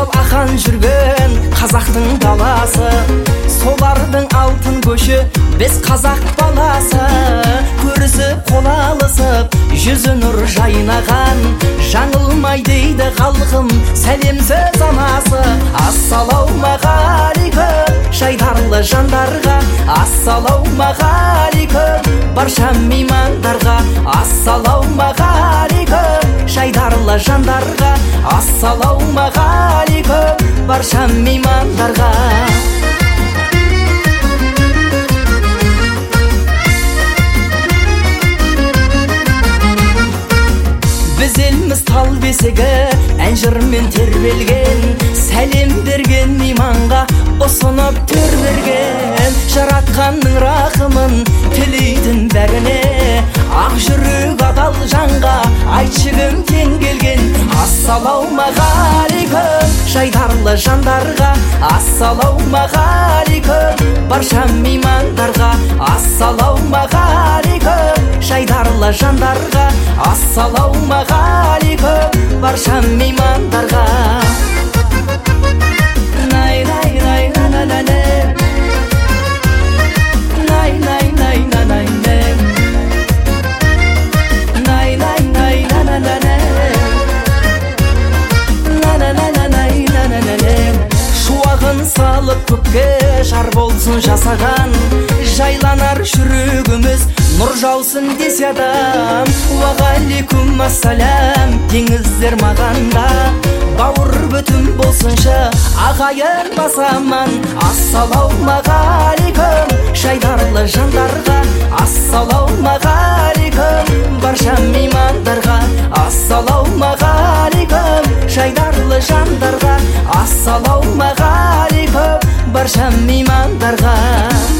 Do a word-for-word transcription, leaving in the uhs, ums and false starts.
жасыл ақан жүрген қазақтың даласы, солардың алтын көші біз қазақ баласы. Көрісіп қол алысып жүзі нұр жайнаған, жаңылмай дейді халқым сәлем сөз анасы. Ассалаумағалейкум жайдарлы жандарға, ассалаумағалейкум барша меймандарға. Ассалаумағалейкум жайдарлы жандарға, ассалаумағалейкум барша меймандарға. Біз елміз тал бесігі ән жырмен тербелген, сәлем берген мейманға ұсынып төр берген. Жаратқанның рақымын тілейтін бәріне, ақ жүрек адал жанға айтшығым тең келген. Ассалаумағалейкум жайдарлы жандарға, ассалаумағалейкум барша меймандарға. Ассалаумағалейкум жайдарлы жандарға, ассалаумағалейкум барша меймандарға. Най най най на на на на, най най най на на на, най най най на на на на, на на на на на на на. Шуағын салып көпке жар болсын жасаған, жайланар жүрегіміз нұр жаусын десе адам. Уағалейкум ассалам теңіздер мағанда, бауыр бүтін болсыншы ағайын басаман. Ассалаумағалейкум жайдарлы жандарға, ассалаумағалейкум барша меймандарға. Ассалаумағалейкум жайдарлы жандарға, ассалаумағалейкум барша меймандарға.